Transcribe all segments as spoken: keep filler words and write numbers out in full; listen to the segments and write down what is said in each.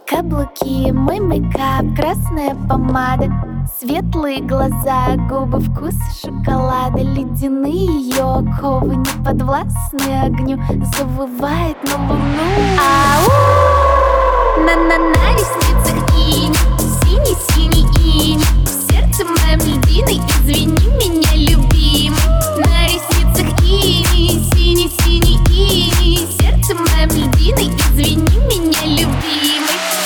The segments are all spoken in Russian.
Каблуки, мой мейкап, красная помада, светлые глаза, губы, вкус шоколада, ледяные ее оковы, не подвластны огню, завывает на луну. Ау! На-на-на ресницах инь, синий-синий инь, в сердце моем льдиной, извини меня, любимый. На ресницах инь, синий-синий инь, в сердце моем льдиной, извини меня, любимый.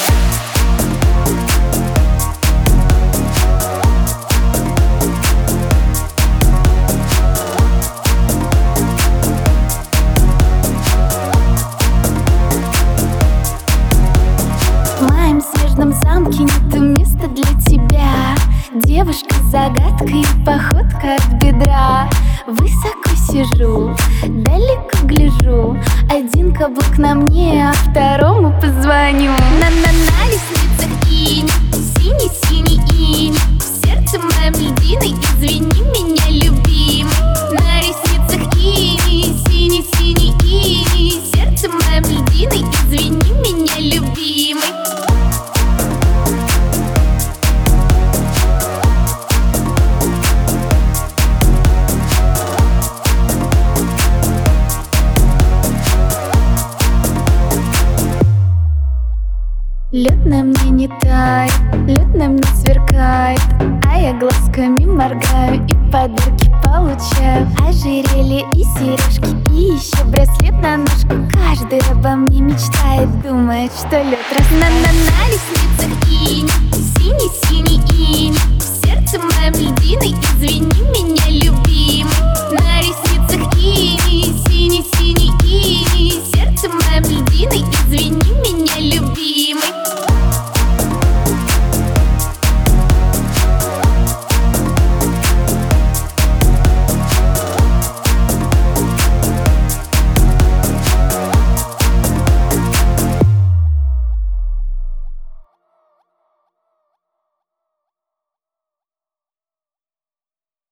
В моем снежном замке нет места для тебя, девушка-загадка и походка от бедра. Высоко сижу, далеко гляжу, один каблук на мне, а второму позвоню. На-на-на ресницах инь, синий-синий инь, в сердце моем льдиной, извини меня, любимый. На ресницах инь, синий-синий инь, в сердце моем льдиной, извини меня, любимый. Лед на мне не тает, лед на мне сверкает, а я глазками моргаю и подарки получаю. Ожерелье и сережки, и еще браслет на ножку. Каждый обо мне мечтает, думает, что лед рос. На-на-на ресницах инь, синий-синий инь, в сердце моем льдиной, извини меня, любимый. На ресницах инь, синий-синий